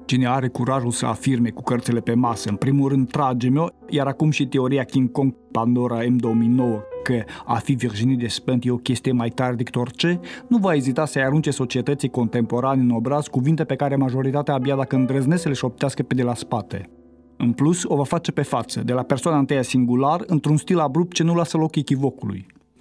Cine are curajul să afirme cu cărțile pe masă, în primul rând trage-mi-o, iar acum și teoria King Kong Pandora M2009, că a fi Virginie Despentes e o chestie mai tare decât orice, nu va ezita să-i arunce societății contemporane în obraz cuvinte pe care majoritatea abia dacă îndrăznesc să le șoptească pe de la spate. În plus, o va face pe față, de la persoana întâia singular, într-un stil abrupt ce nu lasă loc echivocului.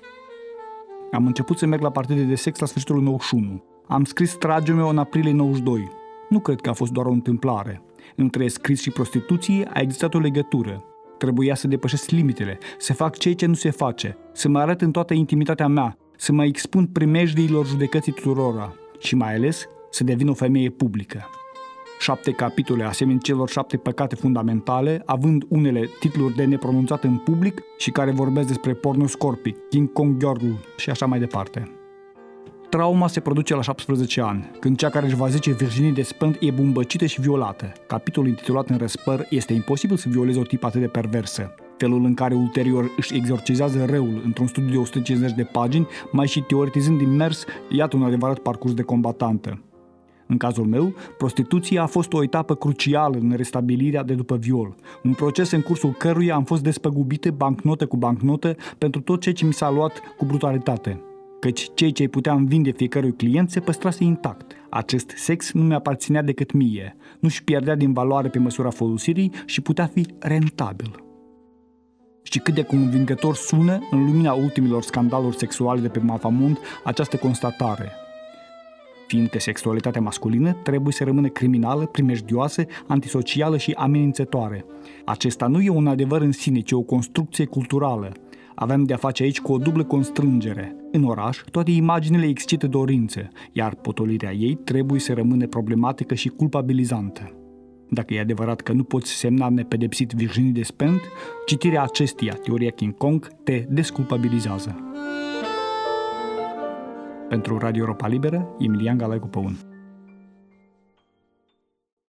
Am început să merg la partide de sex la sfârșitul 91. Am scris Trage-mi-o în aprilie 92. Nu cred că a fost doar o întâmplare. Între scris și prostituție a existat o legătură. Trebuia să depășesc limitele, să fac ceea ce nu se face, să mă arăt în toată intimitatea mea, să mă expun primejdiilor judecății tuturora și mai ales să devin o femeie publică. 7 capitole asemenea celor 7 păcate fundamentale, având unele titluri de nepronunțat în public și care vorbesc despre pornoscorpic, King Kong Girl și așa mai departe. Trauma se produce la 17 ani, când cea care își va zice Virginie Despentes e bumbăcită și violată. Capitolul intitulat în răspăr Este imposibil să violezi o tipă atât de perversă. Felul în care ulterior își exorcizează răul într-un studiu de 150 de pagini, mai și teoretizând din mers, iată un adevărat parcurs de combatantă. În cazul meu, prostituția a fost o etapă crucială în restabilirea de după viol, un proces în cursul căruia am fost despăgubită bancnotă cu bancnotă pentru tot ceea ce mi s-a luat cu brutalitate. Căci ceea ce îi puteam vinde fiecărui client se păstrase intact. Acest sex nu mi-aparținea decât mie, nu-și pierdea din valoare pe măsura folosirii și putea fi rentabil. Și cât de convingător sună, în lumina ultimilor scandaluri sexuale de pe Mapamond, această constatare. Fiindcă sexualitatea masculină trebuie să rămână criminală, primejdioasă, antisocială și amenințătoare. Acesta nu e un adevăr în sine, ci o construcție culturală. Avem de-a face aici cu o dublă constrângere. În oraș, toate imaginile excită dorință, iar potolirea ei trebuie să rămână problematică și culpabilizantă. Dacă e adevărat că nu poți semna nepedepsit Virginie Despentes, citirea acesteia, teoria King Kong, te desculpabilizează. Pentru Radio Europa Liberă, Emilian Galaicu Păun.